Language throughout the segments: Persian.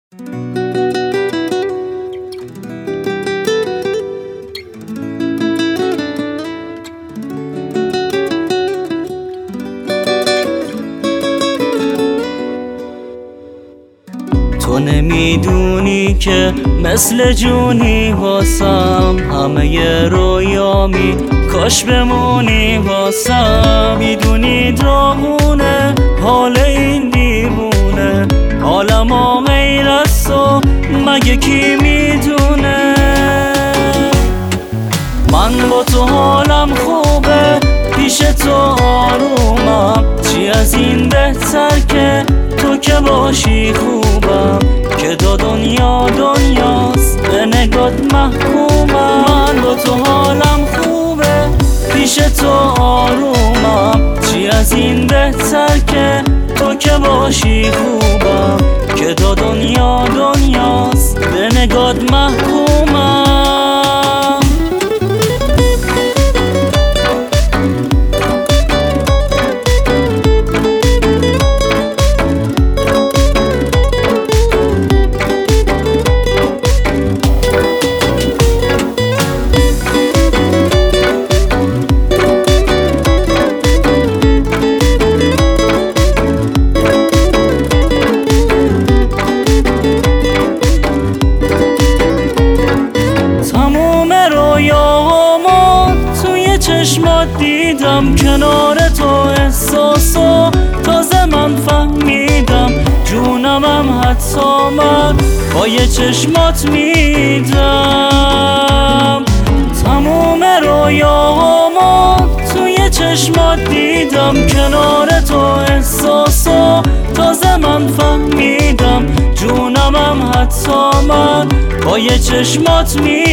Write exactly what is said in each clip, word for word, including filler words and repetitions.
تو نمیدونی که مثل جونی واسم، همه ی رویامی کاش بمونی واسم. میدونی داغونه حال این دیوونه، حالمو غیر از تو مگه کی میدونه؟ من با تو حالم خوبه، پیش تو آرومم، چی از این بهتر که تو که باشی خوبم، که دو دنیا دنیاست به نگات محکومم. من با تو حالم خوبه، پیش تو آرومم، چی از این بهتر که تو که باشی خوبم، که دو دنیا دنیاست به نگات محکومم. چشمات دیدم کنار تو، احساسو تازه من فهمیدم، جونمم حتی من با یه چشمات میدم. تموم رویامو توی چشمات دیدم کنار تو، احساسو تازه من فهمیدم، جونمم حتی من با یه چشمات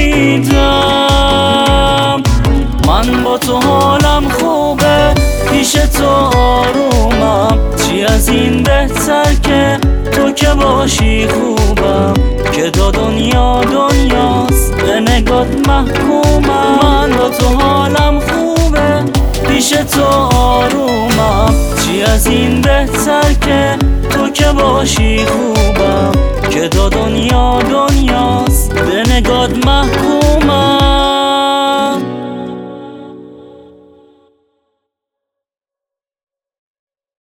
میدم. من با تو حالم خوبه، پیش تو آرومم، چی از این بهتر که تو که باشی خوبم، که دو دنیا دنیاست به نگات محکومم. من با تو حالم خوبه، پیش تو آرومم، چی از این بهتر که تو که باشی خوبم، که